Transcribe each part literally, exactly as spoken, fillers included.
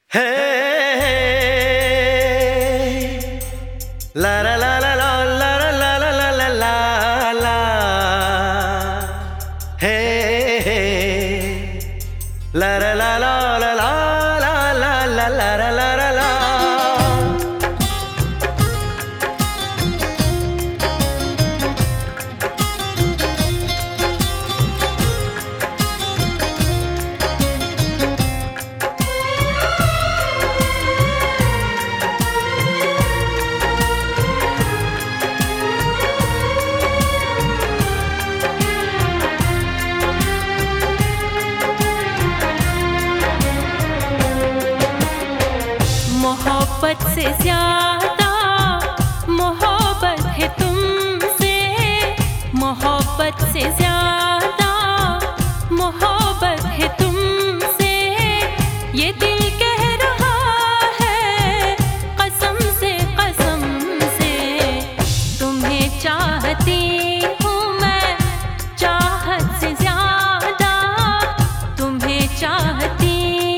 Hey, la la la la la la la la la la la la. Hey, hey, la la la la la la la la la la la la la. मोहब्बत से ज्यादा मोहब्बत है तुमसे, मोहब्बत से ज्यादा मोहब्बत है तुमसे। ये दिल कह रहा है कसम से कसम से, तुम्हें चाहती हूँ मैं चाहत से ज्यादा, तुम्हें चाहती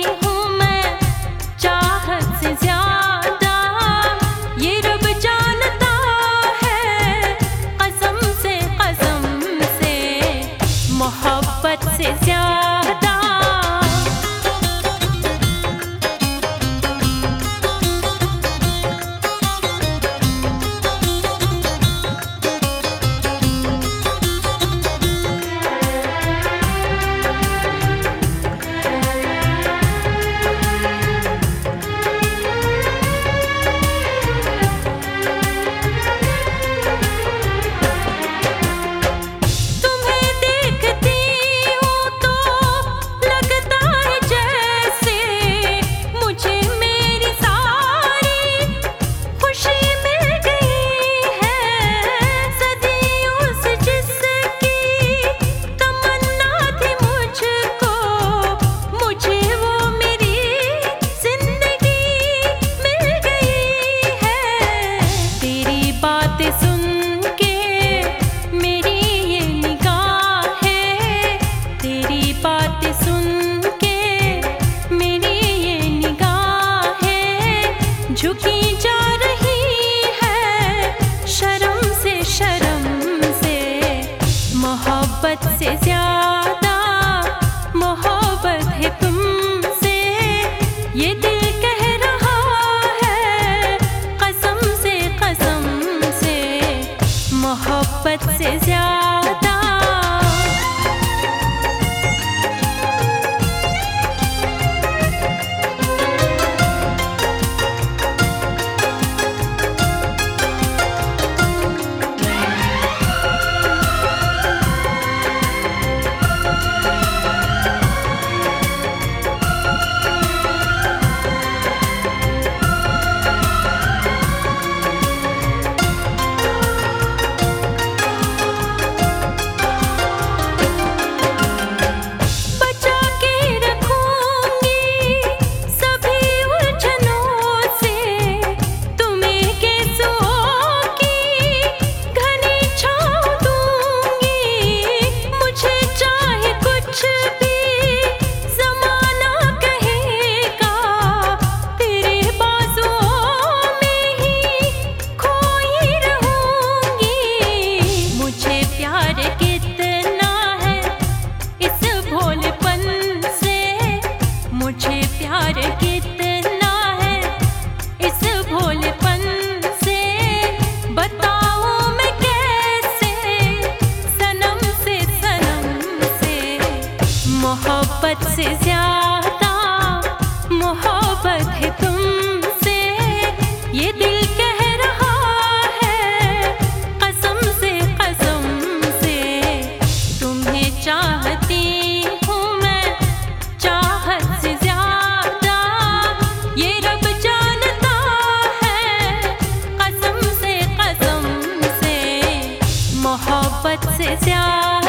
से ज्यादा। ये रब जानता है कसम से कसम से, मोहब्बत से ज्यादा। झुकी जा रही है शर्म से शर्म से, मोहब्बत से ज्यादा मोहब्बत है तुमसे। ये दिल कह रहा है कसम से कसम से, मोहब्बत से ज्यादा। मुझे प्यार कितना है इस भोलेपन से, बताऊं मैं कैसे सनम से सनम से। मोहब्बत से ज्यादा मोहब्बत है तुमसे, ये दिल कह रहा है कसम से कसम से, तुम्हें चाहती मोहब्बत से ज्यादा।